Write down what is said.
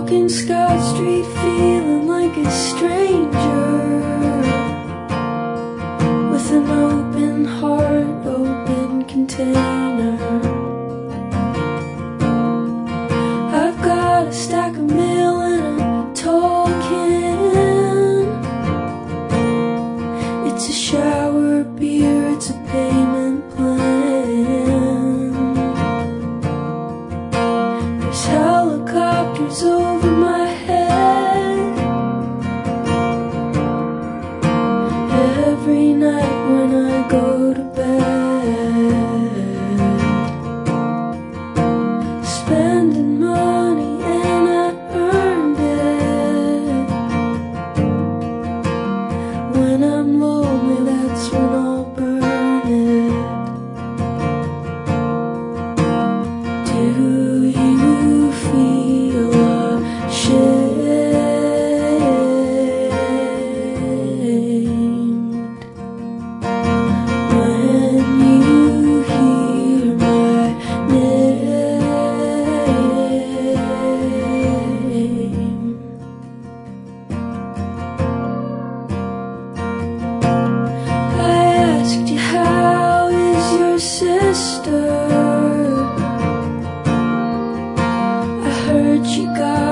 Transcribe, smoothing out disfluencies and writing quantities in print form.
walking Scott Street feeling like a stranger, with an open heart, open container. I've got a stack of mail and a tall can. It's a shower beer, it's a payment plan. There's helicopters over my head every night when I go to bed. Spending money and I earned it. When I'm lonely, that's when I'll burn it. Do you feel ashamed when you hear my name? I asked you, how is your sister? I heard she got